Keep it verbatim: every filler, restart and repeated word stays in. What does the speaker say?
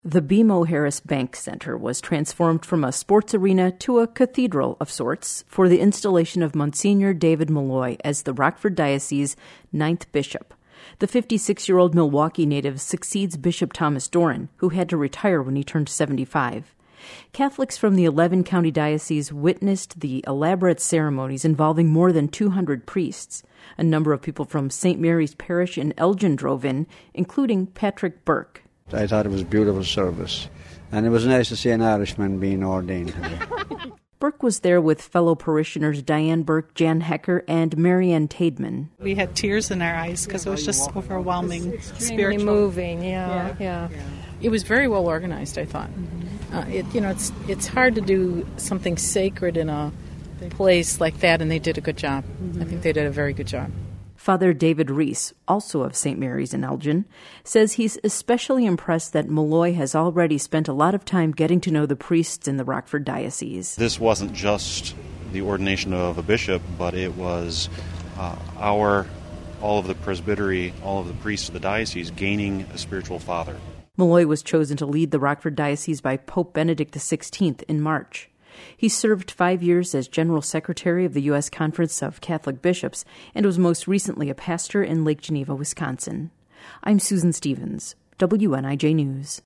The B M O Harris Bank Center was transformed from a sports arena to a cathedral of sorts for the installation of Monsignor David Malloy as the Rockford Diocese's ninth bishop. The fifty-six-year-old Milwaukee native succeeds Bishop Thomas Doran, who had to retire when he turned seventy-five. Catholics from the eleven-county diocese witnessed the elaborate ceremonies involving more than two hundred priests. A number of people from Saint Mary's Parish in Elgin drove in, including Patrick Burke. I thought it was a beautiful service, and it was nice to see an Irishman being ordained today. Burke was there with fellow parishioners Diane Burke, Jan Hecker, and Marianne Taidman. We had tears in our eyes because it was just overwhelming, spiritual. Moving, yeah, yeah, yeah. It was very well organized, I thought. Mm-hmm. Uh, it, you know, it's it's hard to do something sacred in a place like that, and they did a good job. Mm-hmm. I think they did a very good job. Father David Reese, also of Saint Mary's in Elgin, says he's especially impressed that Malloy has already spent a lot of time getting to know the priests in the Rockford Diocese. This wasn't just the ordination of a bishop, but it was uh, our, all of the presbytery, all of the priests of the diocese gaining a spiritual father. Malloy was chosen to lead the Rockford Diocese by Pope Benedict the sixteenth in March. He served five years as General Secretary of the U S Conference of Catholic Bishops and was most recently a pastor in Lake Geneva, Wisconsin. I'm Susan Stevens, W N I J News.